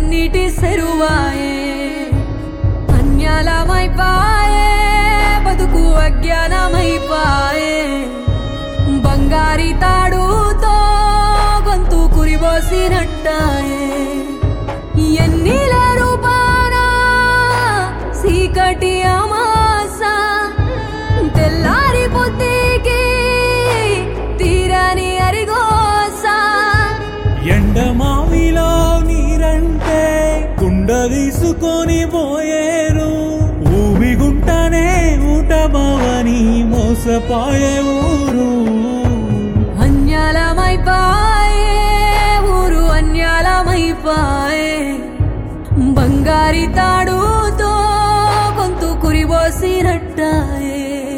కన్నీటి సెరువాయే అన్యాలమైపాయే బతుకు అజ్ఞానమైపాయే బంగారి తాడుతో గొంతు కురిబోసినట్టాయే ఎన్నిల రూపాన సీకటి అమాస తెల్లారి పొద్దుకి తీరని అరిగోస ఎండమావిలో నీరంటే కుండ తీసుకొని పోయేరు ఊబిగుంటనే ఊటబావని మోసపాయే ఊరు అన్యాలమైపాయే ఊరు అన్యాలమైపాయే బంగారి తాడుతో గొంతు కురిబోసినట్టాయే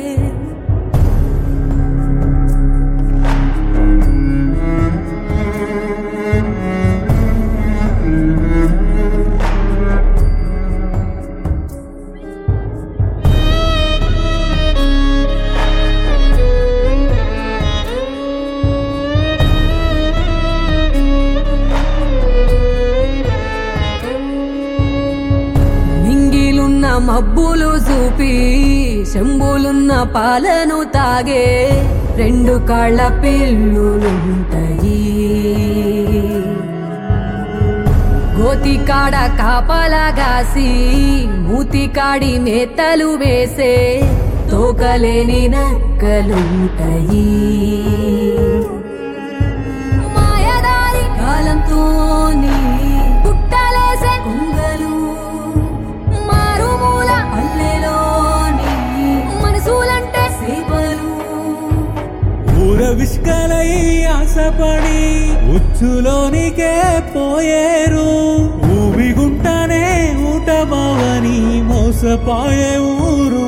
మబ్బులు చూపి శంబులున్న పాలను తాగే రెండు కాళ్ళ పిల్లులుంటాయి గోతికాడ కాపలాగాసి మూతికాడి మేతలు వేసే తోకలేని నక్కలుంటాయి మాయదారి కాలంతోని పుట్టలేసే కొంగలు విష్కలై ఆశపడి ఉచ్చులోనికే పోయేరు ఊబిగుంటనే ఊటబావని మోసపాయే ఊరు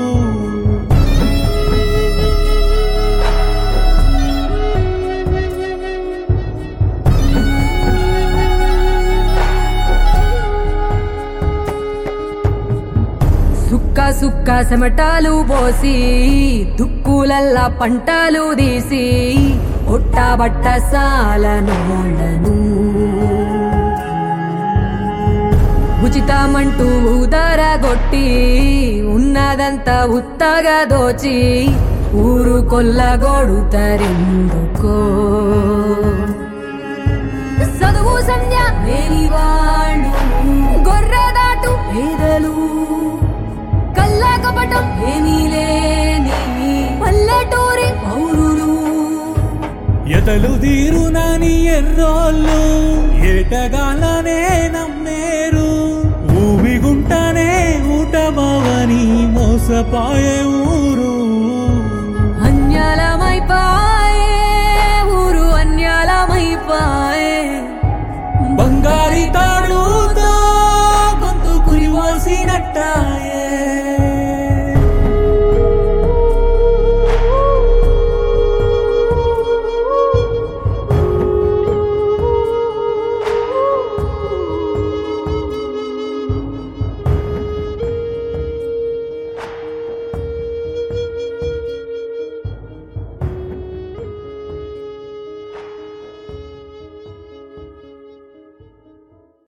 సుక్క చెమటాలు పోసి దుక్కులల్లా పంటలు తీసి ఒట్టబట్ట సాలనోళ్ళను ఉచితమంటూ ఉదరగొట్టి ఉన్నదంతా ఉత్తగా దోచి ఊరు కొల్లగొడుతారెందుకో చదువు సంధ్య లేని వాళ్ళు గొర్రెదాటు పేదలు కపటం ఏమీ లేని పల్లెటూరి పౌరులు ఎతలు తీరునని ఎర్రోళ్ళు ఏటగాలనే నమ్మేరు ఊబిగుంటనే ఊటబావని మోసపాయే ఊరు అన్యాలమైపాయే